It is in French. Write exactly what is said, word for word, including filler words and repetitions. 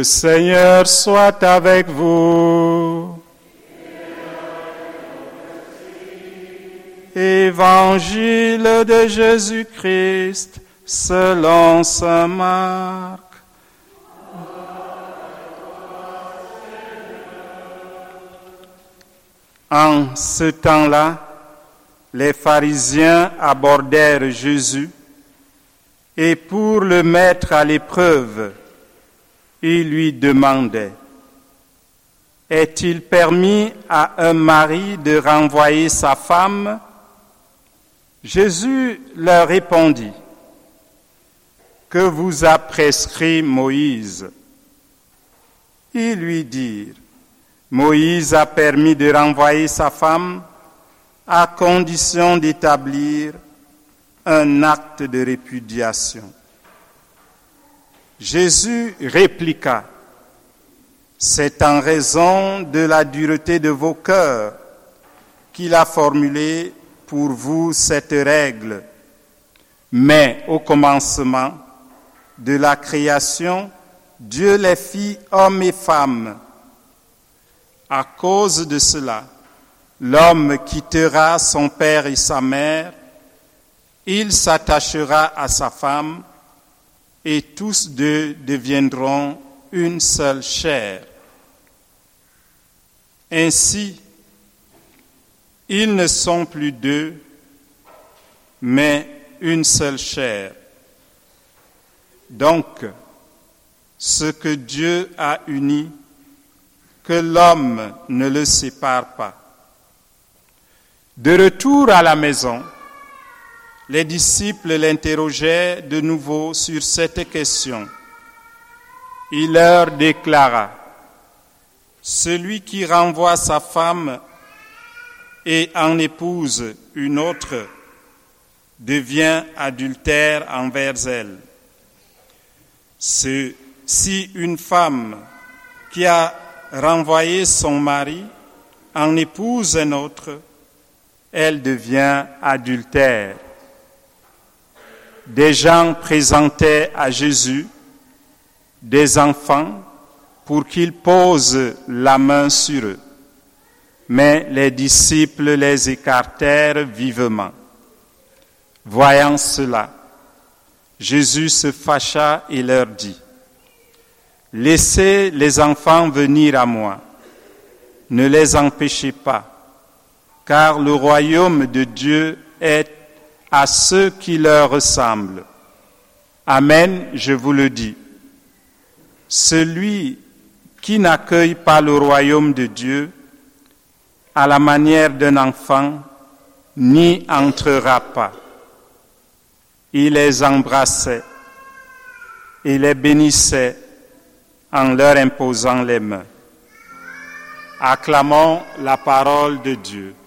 Le Seigneur soit avec vous. Évangile de Jésus-Christ selon saint Marc. En ce temps-là, les pharisiens abordèrent Jésus et pour le mettre à l'épreuve, ils lui demandaient: est-il permis à un mari de renvoyer sa femme? Jésus leur répondit: que vous a prescrit Moïse? Ils lui dirent: Moïse a permis de renvoyer sa femme à condition d'établir un acte de répudiation. Jésus répliqua: c'est en raison de la dureté de vos cœurs qu'il a formulé pour vous cette règle. Mais au commencement de la création, Dieu les fit hommes et femmes. À cause de cela, l'homme quittera son père et sa mère, il s'attachera à sa femme, et tous deux deviendront une seule chair. Ainsi, ils ne sont plus deux, mais une seule chair. Donc, ce que Dieu a uni, que l'homme ne le sépare pas. De retour à la maison, les disciples l'interrogeaient de nouveau sur cette question. Il leur déclara: celui qui renvoie sa femme et en épouse une autre devient adultère envers elle. C'est si une femme qui a renvoyé son mari en épouse un autre, elle devient adultère. Des gens présentaient à Jésus des enfants pour qu'il pose la main sur eux. Mais les disciples les écartèrent vivement. Voyant cela, Jésus se fâcha et leur dit: laissez les enfants venir à moi, ne les empêchez pas, car le royaume de Dieu est à ceux qui leur ressemblent. Amen, je vous le dis. Celui qui n'accueille pas le royaume de Dieu à la manière d'un enfant n'y entrera pas. Il les embrassait et les bénissait en leur imposant les mains. Acclamons la parole de Dieu.